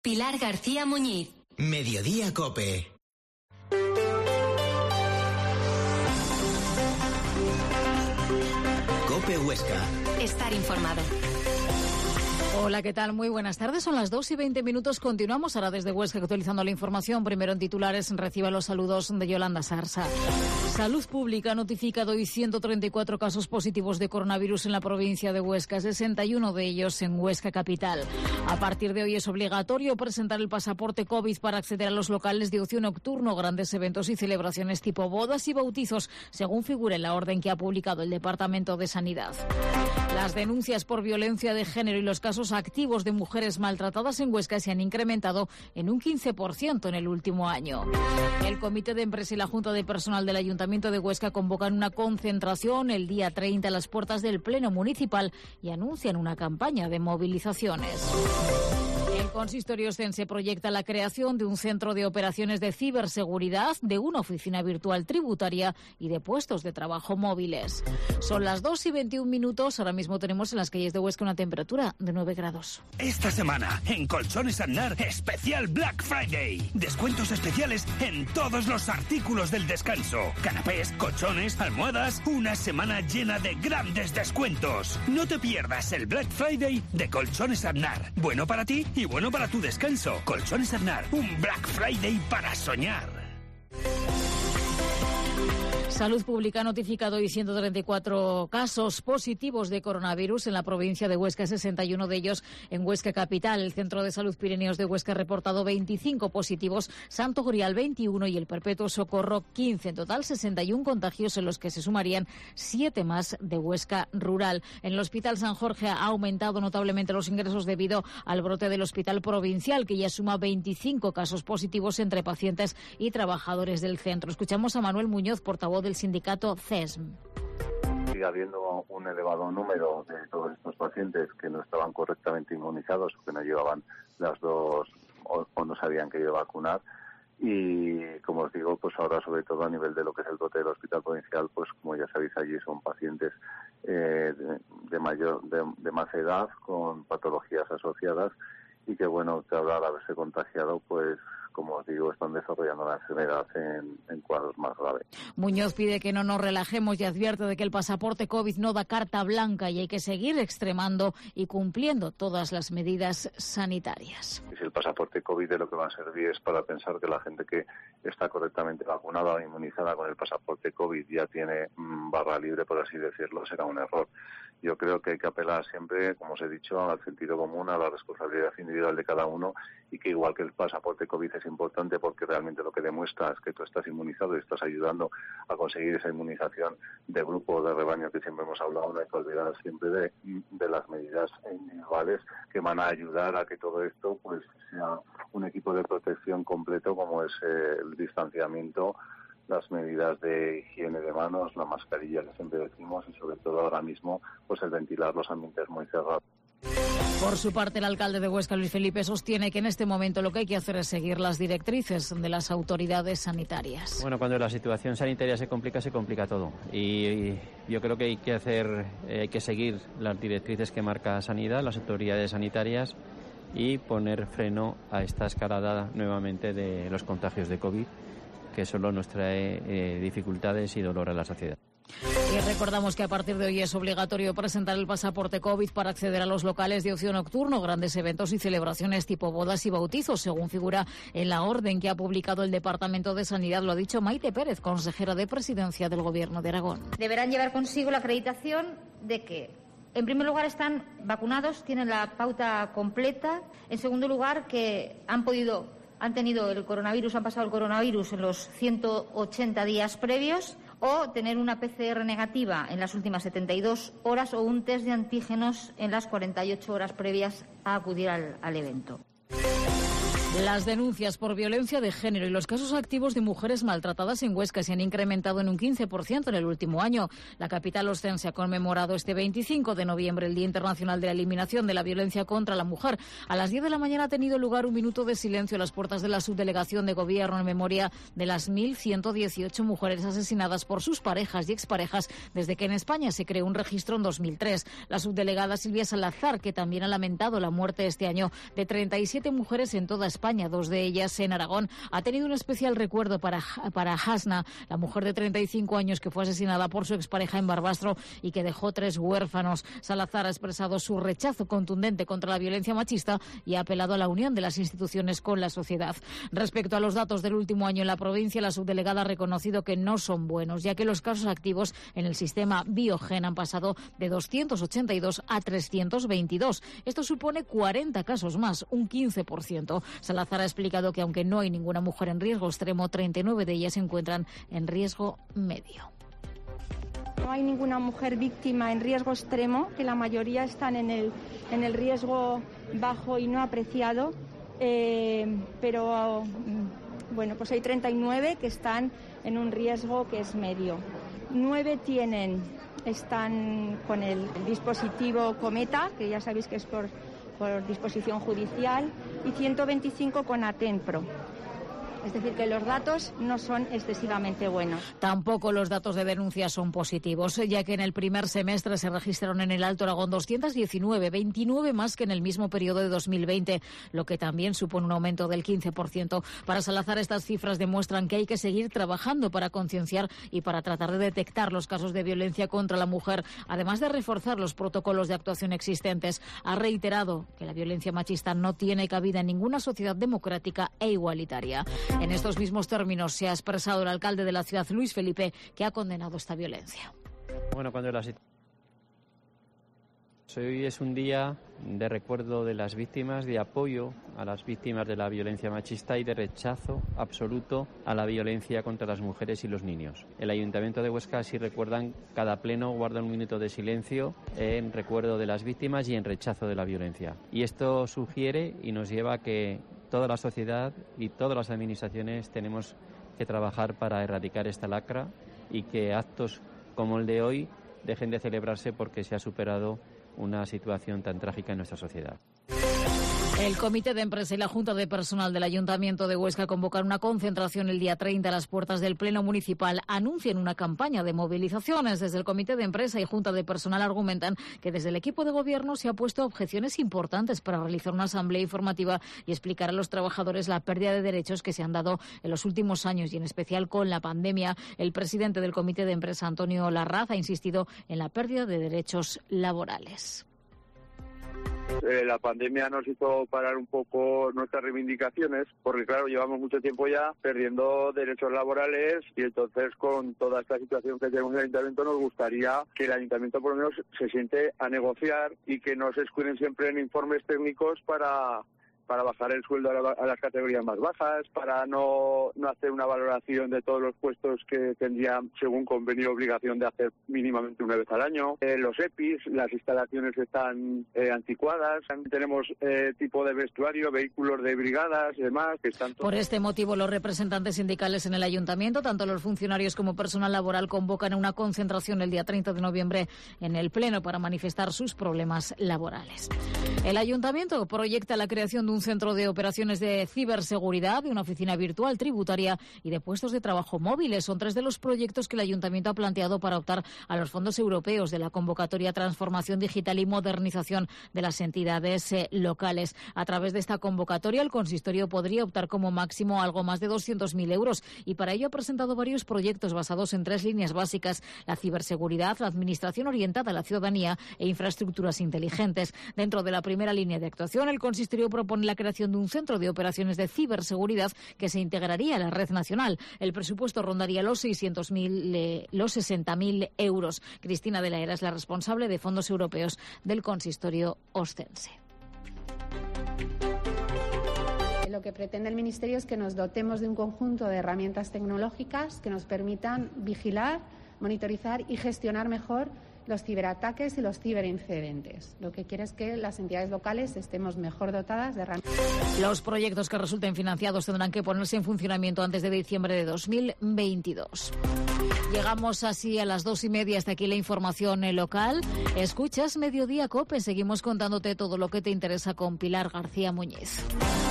Pilar García Muñiz. Mediodía COPE. COPE Huesca. Estar informado. Hola, ¿qué tal? Muy buenas tardes. Son las 2:20. Continuamos ahora desde Huesca actualizando la información. Primero en titulares, reciba los saludos de Yolanda Sarsa. Salud Pública ha notificado hoy 134 casos positivos de coronavirus en la provincia de Huesca, 61 de ellos en Huesca capital. A partir de hoy es obligatorio presentar el pasaporte COVID para acceder a los locales de ocio nocturno, grandes eventos y celebraciones tipo bodas y bautizos, según figura en la orden que ha publicado el Departamento de Sanidad. Las denuncias por violencia de género y los casos activos de mujeres maltratadas en Huesca se han incrementado en un 15% en el último año. El Comité de Empresa y la Junta de Personal del Ayuntamiento de Huesca convocan una concentración el día 30 a las puertas del Pleno Municipal y anuncian una campaña de movilizaciones. El consistorio ostense proyecta la creación de un centro de operaciones de ciberseguridad, de una oficina virtual tributaria y de puestos de trabajo móviles. Son las 2:21. Ahora mismo tenemos en las calles de Huesca una temperatura de 9 grados. Esta semana, en Colchones Aznar, especial Black Friday. Descuentos especiales en todos los artículos del descanso. Canapés, colchones, almohadas. Una semana llena de grandes descuentos. No te pierdas el Black Friday de Colchones Aznar. Bueno para ti y bueno para tu descanso. Colchones Aznar, un Black Friday para soñar. Salud Pública ha notificado hoy 134 casos positivos de coronavirus en la provincia de Huesca, 61 de ellos en Huesca capital. El Centro de Salud Pirineos de Huesca ha reportado 25 positivos, Santo Grial 21 y el Perpetuo Socorro 15. En total, 61 contagios en los que se sumarían 7 más de Huesca rural. En el Hospital San Jorge ha aumentado notablemente los ingresos debido al brote del Hospital Provincial, que ya suma 25 casos positivos entre pacientes y trabajadores del centro. Escuchamos a Manuel Muñoz, portavoz del sindicato CESM. Sigue habiendo un elevado número de todos estos pacientes que no estaban correctamente inmunizados o que no llevaban las dos o no sabían que iba a vacunar. Y como os digo, pues ahora sobre todo a nivel de lo que es el brote del Hospital Provincial, pues como ya sabéis allí son pacientes de más edad con patologías asociadas y que bueno, que ahora al haberse contagiado, pues como os digo, están desarrollando la enfermedad en cuadros más graves. Muñoz pide que no nos relajemos y advierte de que el pasaporte COVID no da carta blanca y hay que seguir extremando y cumpliendo todas las medidas sanitarias. Si el pasaporte COVID de lo que va a servir es para pensar que la gente que está correctamente vacunada o inmunizada con el pasaporte COVID ya tiene barra libre, por así decirlo, será un error. Yo creo que hay que apelar siempre, como os he dicho, al sentido común, a la responsabilidad individual de cada uno y que igual que el pasaporte COVID es importante porque realmente lo que demuestra es que tú estás inmunizado y estás ayudando a conseguir esa inmunización de grupo o de rebaño que siempre hemos hablado, no hay que olvidar siempre de las medidas individuales que van a ayudar a que todo esto pues sea un equipo de protección completo como es el distanciamiento, las medidas de higiene de manos, la mascarilla que siempre decimos y sobre todo ahora mismo pues el ventilar los ambientes muy cerrados. Por su parte, el alcalde de Huesca, Luis Felipe, sostiene que en este momento lo que hay que hacer es seguir las directrices de las autoridades sanitarias. Bueno, cuando la situación sanitaria se complica todo. Y yo creo que hay que seguir las directrices que marca Sanidad, las autoridades sanitarias, y poner freno a esta escalada nuevamente de los contagios de COVID, que solo nos trae dificultades y dolor a la sociedad. Y recordamos que a partir de hoy es obligatorio presentar el pasaporte COVID para acceder a los locales de ocio nocturno, grandes eventos y celebraciones tipo bodas y bautizos, según figura en la orden que ha publicado el Departamento de Sanidad. Lo ha dicho Maite Pérez, consejera de Presidencia del Gobierno de Aragón. Deberán llevar consigo la acreditación de que, en primer lugar, están vacunados, tienen la pauta completa. En segundo lugar, que han tenido el coronavirus, han pasado el coronavirus en los 180 días previos, o tener una PCR negativa en las últimas 72 horas o un test de antígenos en las 48 horas previas a acudir al evento. Las denuncias por violencia de género y los casos activos de mujeres maltratadas en Huesca se han incrementado en un 15% en el último año. La capital ostense ha conmemorado este 25 de noviembre el Día Internacional de la Eliminación de la Violencia contra la Mujer. A las 10 de la mañana ha tenido lugar un minuto de silencio a las puertas de la subdelegación de Gobierno en memoria de las 1.118 mujeres asesinadas por sus parejas y exparejas desde que en España se creó un registro en 2003. La subdelegada Silvia Salazar, que también ha lamentado la muerte este año de 37 mujeres en toda España, 2 de ellas en Aragón, ha tenido un especial recuerdo para Hasna, la mujer de 35 años que fue asesinada por su expareja en Barbastro y que dejó 3 huérfanos. Salazar ha expresado su rechazo contundente contra la violencia machista y ha apelado a la unión de las instituciones con la sociedad. Respecto a los datos del último año en la provincia, la subdelegada ha reconocido que no son buenos, ya que los casos activos en el sistema Biogen han pasado de 282 a 322. Esto supone 40 casos más, un 15%. Salazar ha explicado que aunque no hay ninguna mujer en riesgo extremo, 39 de ellas se encuentran en riesgo medio. No hay ninguna mujer víctima en riesgo extremo, que la mayoría están en el riesgo bajo y no apreciado, pero bueno, pues hay 39 que están en un riesgo que es medio. 9 están con el dispositivo Cometa, que ya sabéis que es por disposición judicial, y 125 con Atenpro. Es decir, que los datos no son excesivamente buenos. Tampoco los datos de denuncias son positivos, ya que en el primer semestre se registraron en el Alto Aragón 219, 29 más que en el mismo periodo de 2020, lo que también supone un aumento del 15%. Para Salazar, estas cifras demuestran que hay que seguir trabajando para concienciar y para tratar de detectar los casos de violencia contra la mujer, además de reforzar los protocolos de actuación existentes. Ha reiterado que la violencia machista no tiene cabida en ninguna sociedad democrática e igualitaria. En estos mismos términos se ha expresado el alcalde de la ciudad, Luis Felipe, que ha condenado esta violencia. Bueno, hoy es un día de recuerdo de las víctimas, de apoyo a las víctimas de la violencia machista y de rechazo absoluto a la violencia contra las mujeres y los niños. El Ayuntamiento de Huesca, si recuerdan, cada pleno guarda un minuto de silencio en recuerdo de las víctimas y en rechazo de la violencia. Y esto sugiere y nos lleva a que toda la sociedad y todas las administraciones tenemos que trabajar para erradicar esta lacra y que actos como el de hoy dejen de celebrarse porque se ha superado una situación tan trágica en nuestra sociedad. El Comité de Empresa y la Junta de Personal del Ayuntamiento de Huesca convocan una concentración el día 30 a las puertas del Pleno Municipal. Anuncian una campaña de movilizaciones. Desde el Comité de Empresa y Junta de Personal argumentan que desde el equipo de gobierno se ha puesto objeciones importantes para realizar una asamblea informativa y explicar a los trabajadores la pérdida de derechos que se han dado en los últimos años y en especial con la pandemia. El presidente del Comité de Empresa, Antonio Larraz, ha insistido en la pérdida de derechos laborales. La pandemia nos hizo parar un poco nuestras reivindicaciones, porque claro, llevamos mucho tiempo ya perdiendo derechos laborales y entonces con toda esta situación que tenemos en el Ayuntamiento nos gustaría que el Ayuntamiento por lo menos se siente a negociar y que no se escuden siempre en informes técnicos para bajar el sueldo a las categorías más bajas, para no hacer una valoración de todos los puestos que tendrían, según convenio, obligación de hacer mínimamente una vez al año. Los EPIs, las instalaciones están anticuadas, tenemos tipo de vestuario, vehículos de brigadas y demás que están... Por este motivo, los representantes sindicales en el Ayuntamiento, tanto los funcionarios como personal laboral, convocan una concentración el día 30 de noviembre en el Pleno para manifestar sus problemas laborales. El Ayuntamiento proyecta la creación de un centro de operaciones de ciberseguridad, de una oficina virtual tributaria y de puestos de trabajo móviles. Son 3 de los proyectos que el Ayuntamiento ha planteado para optar a los fondos europeos de la convocatoria Transformación Digital y Modernización de las entidades locales. A través de esta convocatoria, el consistorio podría optar como máximo a algo más de 200.000 euros y para ello ha presentado varios proyectos basados en 3 líneas básicas: la ciberseguridad, la administración orientada a la ciudadanía e infraestructuras inteligentes. Dentro de la primera línea de actuación, el consistorio propone la creación de un centro de operaciones de ciberseguridad que se integraría a la red nacional. El presupuesto rondaría los 60.000 euros. Cristina de la Era es la responsable de fondos europeos del consistorio ostense. Lo que pretende el Ministerio es que nos dotemos de un conjunto de herramientas tecnológicas que nos permitan vigilar, monitorizar y gestionar mejor los ciberataques y los ciberincidentes. Lo que quiere es que las entidades locales estemos mejor dotadas de herramientas. Los proyectos que resulten financiados tendrán que ponerse en funcionamiento antes de diciembre de 2022. Llegamos así a las 2:30. Hasta aquí la información local. Escuchas Mediodía COPE. Seguimos contándote todo lo que te interesa con Pilar García Muñiz.